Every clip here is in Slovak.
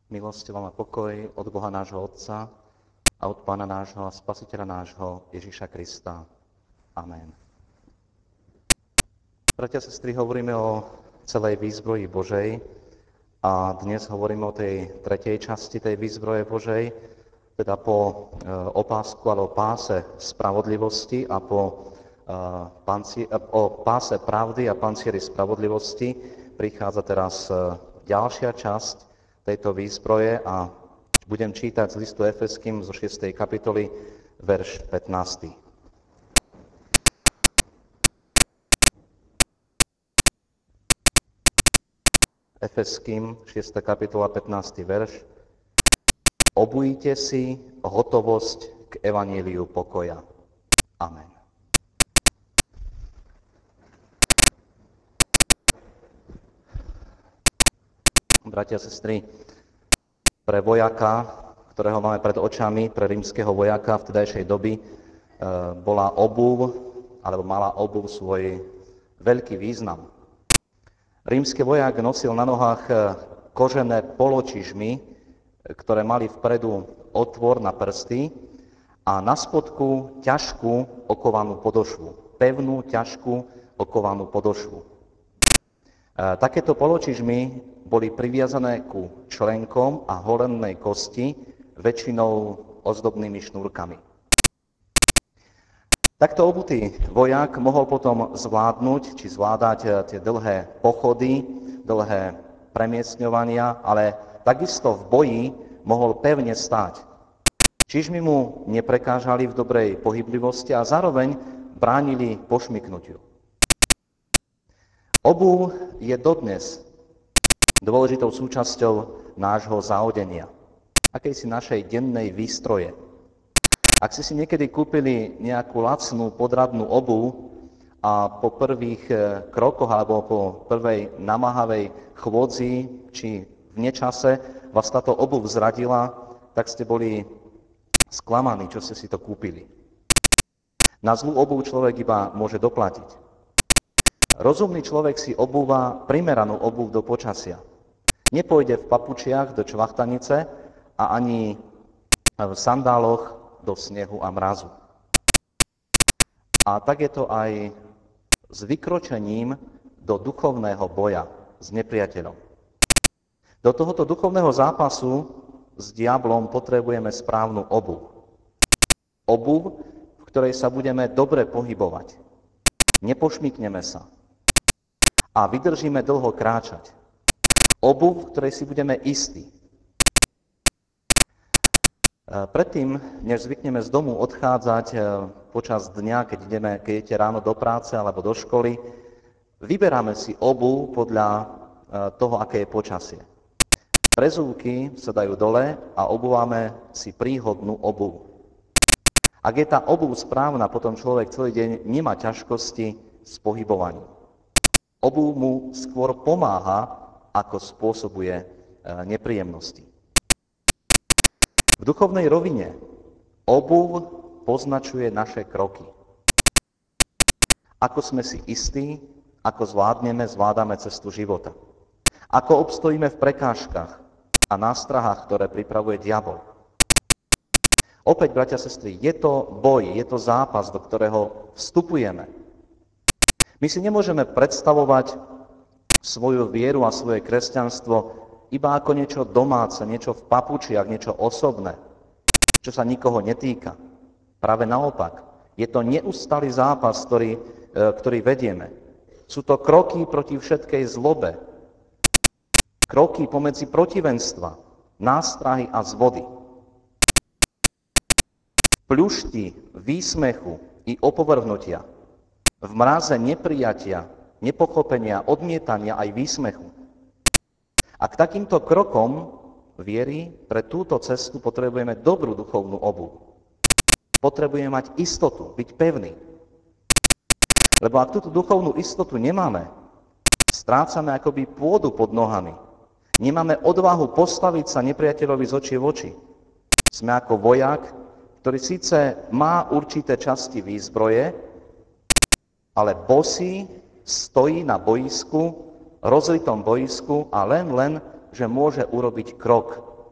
Milosť vám a pokoj od Boha nášho Otca a od Pána nášho a Spasiteľa nášho Ježiša Krista. Amen. Bratia a sestry, hovoríme o celej výzbroji Božej a dnes hovoríme o tej tretej časti tej výzbroje Božej, teda po opásku alebo páse spravodlivosti a o páse pravdy a pancieri spravodlivosti prichádza teraz ďalšia časť tejto výzbroje a budem čítať z listu Efeským zo 6. kapitoly, verš 15. Efeským, 6. kapitola, 15. verš. Obujte si hotovosť k evaníliu pokoja. Amen. Bratia a sestry, pre vojaka, ktorého máme pred očami, pre rímskeho vojaka vtedajšej doby, mala obuv svoj veľký význam. Rímsky vojak nosil na nohách kožené poločižmy, ktoré mali vpredu otvor na prsty a na spodku ťažkú okovanú podošvu, pevnú, ťažkú okovanú podošvu. Takéto poločižmy boli priviazané ku členkom a holennej kosti, väčšinou ozdobnými šnúrkami. Takto obutý vojak mohol potom zvládať tie dlhé pochody, dlhé premiestňovania, ale takisto v boji mohol pevne stáť. Čižmy mu neprekážali v dobrej pohyblivosti a zároveň bránili pošmyknutiu. Obuv je dodnes dôležitou súčasťou nášho zaodenia, akejsi našej dennej výstroje. Ak ste si niekedy kúpili nejakú lacnú podradnú obuv a po prvých krokoch alebo po prvej namáhavej chôdzi či v nečase vás táto obuv zradila, tak ste boli sklamaní, čo ste si to kúpili. Na zlú obuv človek iba môže doplatiť. Rozumný človek si obúva primeranú obuv do počasia. Nepôjde v papučiach do čvachtanice a ani v sandáloch do snehu a mrazu. A tak je to aj s vykročením do duchovného boja s nepriateľom. Do tohoto duchovného zápasu s diablom potrebujeme správnu obuv. Obuv, v ktorej sa budeme dobre pohybovať. Nepošmykneme sa a vydržíme dlho kráčať. Obuv, v ktorej si budeme istí. Predtým, než zvykneme z domu odchádzať počas dňa, keď idete ráno do práce alebo do školy, vyberáme si obuv podľa toho, aké je počasie. Prezúvky sa dajú dole a obúvame si príhodnú obuv. Ak je tá obuv správna, potom človek celý deň nemá ťažkosti s pohybovaním. Obuv mu skôr pomáha, ako spôsobuje nepríjemnosti. V duchovnej rovine obuv poznačuje naše kroky. Ako sme si istí, ako zvládame cestu života. Ako obstojíme v prekážkach a nástrahách, ktoré pripravuje diabol. Opäť, bratia a sestry, je to boj, je to zápas, do ktorého vstupujeme. My si nemôžeme predstavovať svoju vieru a svoje kresťanstvo iba ako niečo domáce, niečo v papučiach, niečo osobné, čo sa nikoho netýka. Práve naopak, je to neustály zápas, ktorý vedieme. Sú to kroky proti všetkej zlobe, kroky pomedzi protivenstva, nástrahy a zvody. Pľušti, výsmechu i opovrhnutia, v mráze neprijatia, nepochopenia, odmietania aj výsmechu. A k takýmto krokom viery pre túto cestu potrebujeme dobrú duchovnú obuv. Potrebujeme mať istotu, byť pevný. Lebo ak túto duchovnú istotu nemáme, strácame akoby pôdu pod nohami. Nemáme odvahu postaviť sa nepriateľovi z očí v oči. Sme ako vojak, ktorý síce má určité časti výzbroje, ale bosý stojí na boisku, rozlitom boisku a len, že môže urobiť krok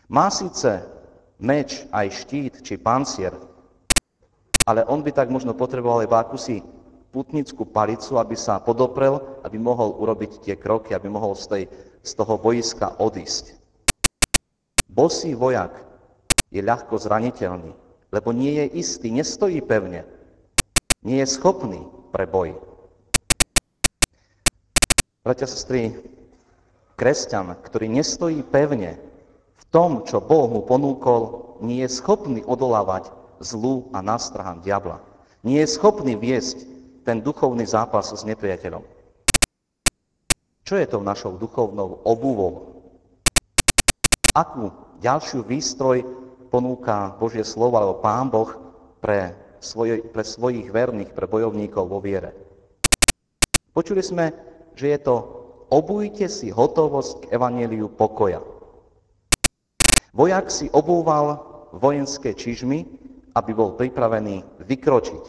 Má síce meč, aj štít či pancier, ale on by tak možno potreboval iba akúsi putnickú palicu, aby sa podoprel, aby mohol urobiť tie kroky, aby mohol z toho boiska odísť. Bosý vojak je ľahko zraniteľný, lebo nie je istý, nestojí pevne, nie je schopný pre boj. Bratia, sestry, kresťan, ktorý nestojí pevne v tom, čo Boh mu ponúkol, nie je schopný odolávať zlu a nástrahám diabla. Nie je schopný viesť ten duchovný zápas s nepriateľom. Čo je to našou duchovnou obuvou? Akú ďalšiu výstroj ponúka Božie slovo alebo Pán Boh pre svojich verných, pre bojovníkov vo viere? Počuli sme, že je to obujte si hotovosť k evanjeliu pokoja. Vojak si obúval vojenské čižmy, aby bol pripravený vykročiť.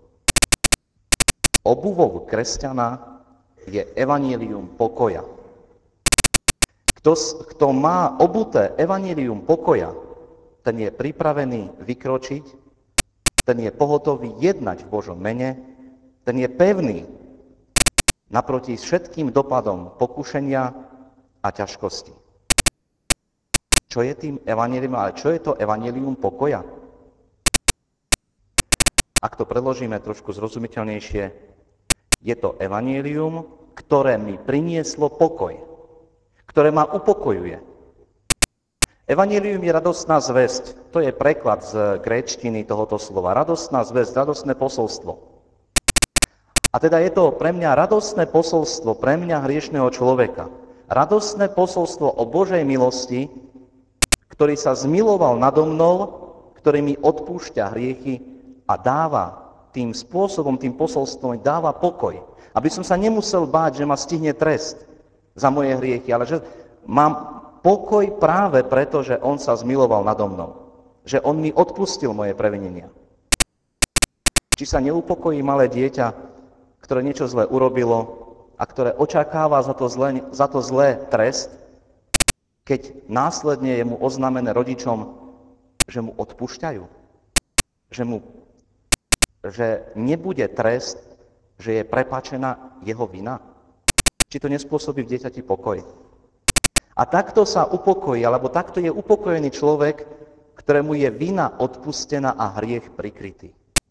Obuvou kresťana je evanjelium pokoja. Kto má obuté evanjelium pokoja, ten je pripravený vykročiť, ten je pohotový jednať v Božom mene, ten je pevný naproti všetkým dopadom pokušenia a ťažkosti. Čo je tým evanjelium, ale čo je to evanjelium pokoja? Ak to preložíme trošku zrozumiteľnejšie, je to evanjelium, ktoré mi prinieslo pokoj, ktoré ma upokojuje. Evanjelium je radostná zvesť, to je preklad z gréčtiny tohoto slova. Radostná zvesť, radostné posolstvo. A teda je to pre mňa radostné posolstvo, pre mňa hriešného človeka. Radostné posolstvo o Božej milosti, ktorý sa zmiloval nado mnou, ktorý mi odpúšťa hriechy a dáva tým spôsobom, tým posolstvom, dáva pokoj. Aby som sa nemusel báť, že ma stihne trest za moje hriechy, ale že mám pokoj práve preto, že on sa zmiloval nado mnou. Že on mi odpustil moje previnenia. Či sa neupokojí malé dieťa, ktoré niečo zlé urobilo a ktoré očakáva za to zlé trest, keď následne je mu oznámené rodičom, že mu odpúšťajú, že nebude trest, že je prepáčená jeho vina? Či to nespôsobí v dieťati pokoj? A takto sa upokojí, alebo takto je upokojený človek, ktorému je vina odpustená a hriech prikrytý.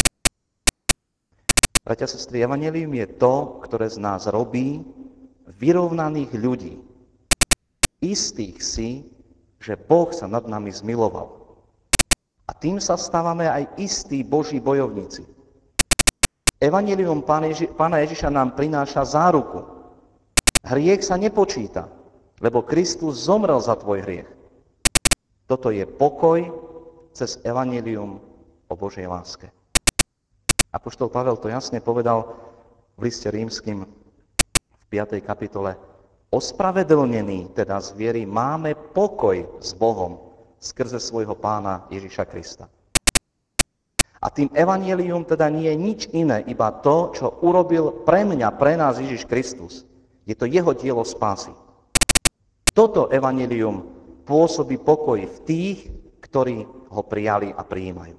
Bratia, sestry, evanjelium je to, ktoré z nás robí vyrovnaných ľudí, istých si, že Boh sa nad nami zmiloval. A tým sa stávame aj istí Boží bojovníci. Evanjelium Pána Ježiša nám prináša záruku. Hriech sa nepočíta, lebo Kristus zomrel za tvoj hriech. Toto je pokoj cez evanjelium o Božej láske. Apoštol Pavel to jasne povedal v liste Rímskym v 5. kapitole. Ospravedlnení teda z viery máme pokoj s Bohom skrze svojho Pána Ježiša Krista. A tým evanjelium teda nie je nič iné, iba to, čo urobil pre mňa, pre nás Ježiš Kristus. Je to jeho dielo spásy. Toto evanjelium pôsobí pokoj v tých, ktorí ho prijali a prijímajú.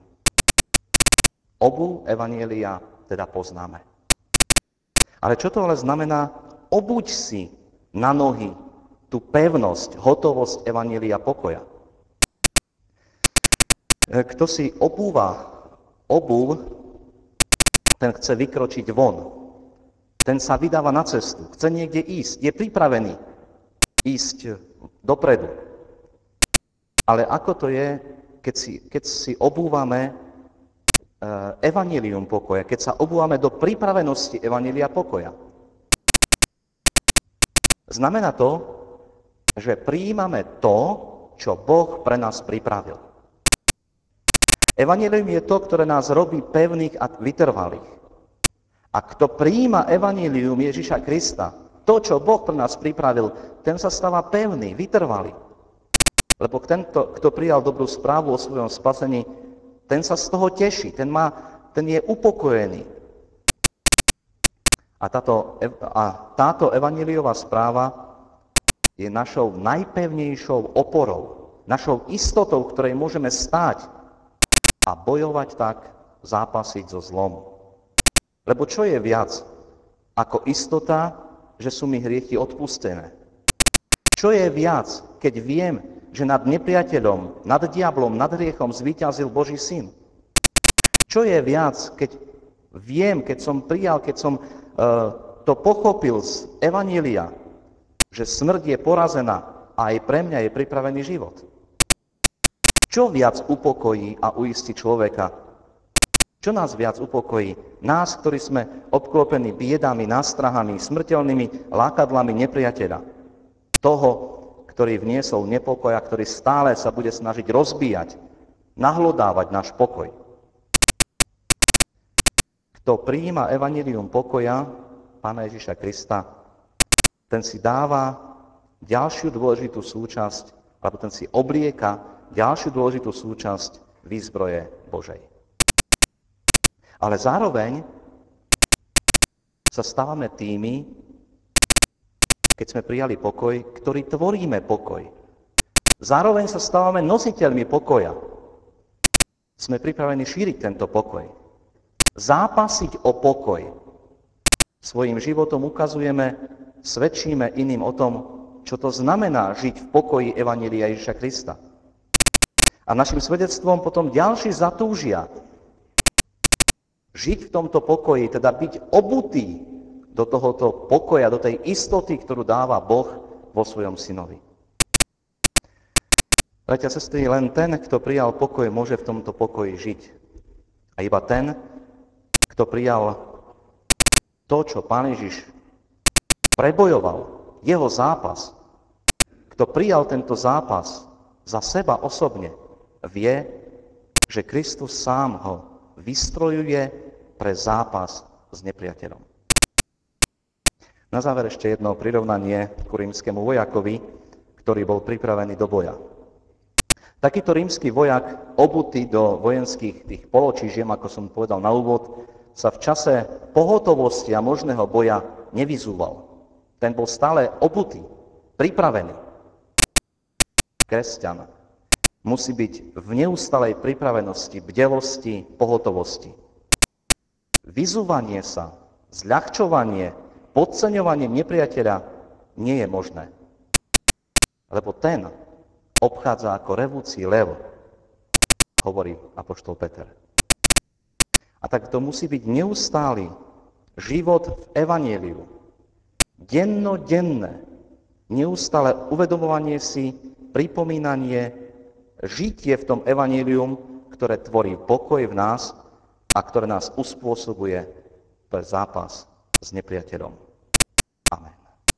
Obu evanjelia teda poznáme. Ale čo to ale znamená? Obuď si na nohy tú pevnosť, hotovosť evanjelia pokoja. Kto si obúva obuv, ten chce vykročiť von. Ten sa vydáva na cestu, chce niekde ísť, je pripravený ísť dopredu. Ale ako to je, keď si obúvame evanjelium pokoja, keď sa obúvame do pripravenosti evanjelia pokoja? Znamená to, že prijímame to, čo Boh pre nás pripravil. Evanjelium je to, ktoré nás robí pevných a vytrvalých. A kto prijíma evanjelium Ježiša Krista, to, čo Boh pre nás pripravil, ten sa stáva pevný, vytrvalý. Lebo kto prijal dobrú správu o svojom spasení, ten sa z toho teší, ten je upokojený. A táto evanjeliová správa je našou najpevnejšou oporou, našou istotou, v ktorej môžeme stáť a bojovať tak, zápasiť so zlom. Lebo čo je viac ako istota, že sú mi hriechy odpustené? Čo je viac, keď viem, že nad nepriateľom, nad diablom, nad hriechom zvíťazil Boží syn? Čo je viac, keď viem, keď som prijal, keď som to pochopil z Evanília, že smrť je porazená a aj pre mňa je pripravený život? Čo viac upokojí a uistí človeka? Čo nás viac upokojí? Nás, ktorí sme obklopení biedami, nástrahami, smrteľnými lákadlami nepriateľa. Toho, ktorý vniesol nepokoj a ktorý stále sa bude snažiť rozbíjať, nahlodávať náš pokoj. Kto prijíma evanjelium pokoja Pána Ježiša Krista, ten si dáva ďalšiu dôležitú súčasť, alebo ten si oblieka ďalšiu dôležitú súčasť výzbroje Božej. Ale zároveň sa stávame tými, keď sme prijali pokoj, ktorí tvoríme pokoj. Zároveň sa stávame nositeľmi pokoja. Sme pripravení šíriť tento pokoj. Zápasiť o pokoj. Svojím životom ukazujeme, svedčíme iným o tom, čo to znamená žiť v pokoji evanjelia Ježiša Krista. A našim svedectvom potom ďalší zatúžia žiť v tomto pokoji, teda byť obutý do tohoto pokoja, do tej istoty, ktorú dáva Boh vo svojom synovi. Bratia a sestry, len ten, kto prijal pokoj, môže v tomto pokoji žiť. A iba ten, kto prijal to, čo Pán Ježiš prebojoval, jeho zápas, kto prijal tento zápas za seba osobne, vie, že Kristus sám ho vystrojuje pre zápas s nepriateľom. Na záver ešte jedno prirovnanie ku rímskemu vojakovi, ktorý bol pripravený do boja. Takýto rímsky vojak, obutý do vojenských tých poločížiem, ako som povedal na úvod, sa v čase pohotovosti a možného boja nevyzúval. Ten bol stále obutý, pripravený. Kresťan musí byť v neustalej pripravenosti, bdelosti, pohotovosti. Vyzúvanie sa, zľahčovanie, podceňovanie nepriateľa nie je možné. Lebo ten obchádza ako revúci lev, hovorí apoštol Peter. A tak to musí byť neustály život v evanjeliu. Dennodenné, neustále uvedomovanie si, pripomínanie, žitie v tom evanjelium, ktoré tvorí pokoj v nás a ktoré nás uspôsobuje pre zápas s nepriateľom. Amen.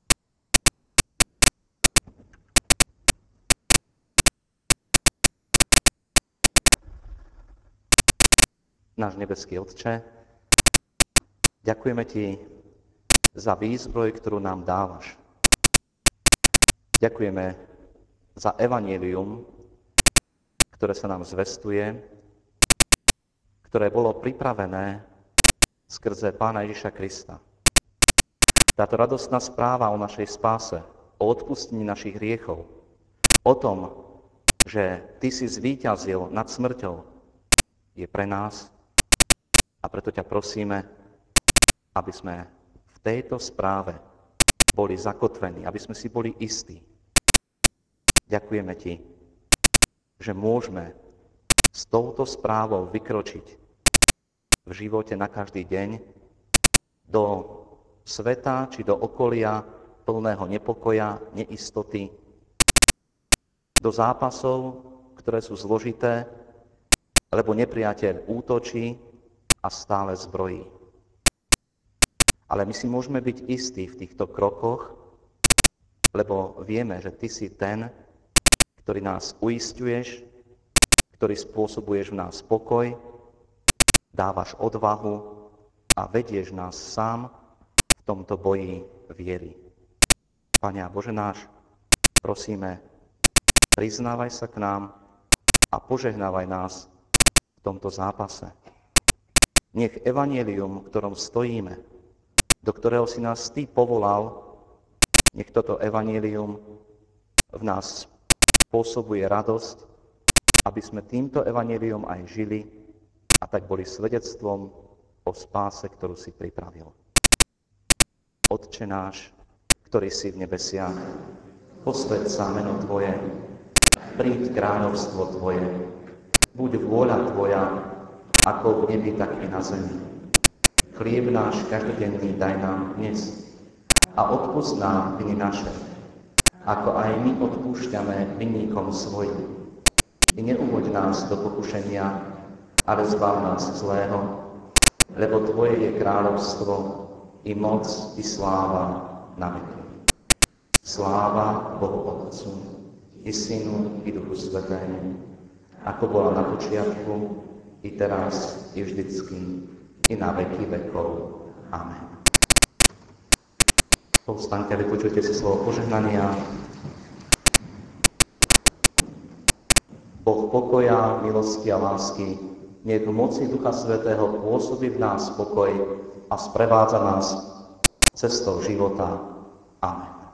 Náš nebeský Otče, ďakujeme Ti za výzbroj, ktorú nám dávaš. Ďakujeme za evanjelium, ktoré sa nám zvestuje, ktoré bolo pripravené skrze Pána Ježiša Krista. Táto radostná správa o našej spáse, o odpustení našich hriechov, o tom, že Ty si zvíťazil nad smrťou, je pre nás a preto ťa prosíme, aby sme v tejto správe boli zakotvení, aby sme si boli istí. Ďakujeme Ti, že môžeme s touto správou vykročiť v živote na každý deň do sveta či do okolia plného nepokoja, neistoty, do zápasov, ktoré sú zložité, lebo nepriateľ útočí a stále zbrojí. Ale my si môžeme byť istí v týchto krokoch, lebo vieme, že Ty si ten, ktorý nás uisťuješ, ktorý spôsobuješ v nás pokoj, dávaš odvahu a vedieš nás sám v tomto boji viery. Pane a Bože náš, prosíme, priznávaj sa k nám a požehnávaj nás v tomto zápase. Nech evanjelium, v ktorom stojíme, do ktorého si nás Ty povolal, nech toto evanjelium v nás spôsobuje radosť, aby sme týmto evanjeliom aj žili a tak boli svedectvom o spáse, ktorú si pripravil. Otče náš, ktorý si v nebesiach, posväť sa meno Tvoje, príď kráľovstvo Tvoje, buď vôľa Tvoja, ako v nebi, tak i na zemi. Chlieb náš každodenný daj nám dnes a odpusť nám viny naše, ako aj my odpúšťame vinníkom svojim. I neuvoď nás do pokušenia, ale zbav nás zlého, lebo Tvoje je kráľovstvo, i moc, i sláva na veky. Sláva Bohu Otcu, i Synu, i Duchu Svätému, ako bola na počiatku, i teraz, i vždycky, i na veky vekov. Amen. Povstaňte a vypočujte si slovo požehnania. Boh pokoja, milosti a lásky, nech v moci Ducha Svätého pôsobí v nás pokoj a sprevádza nás cestou života. Amen.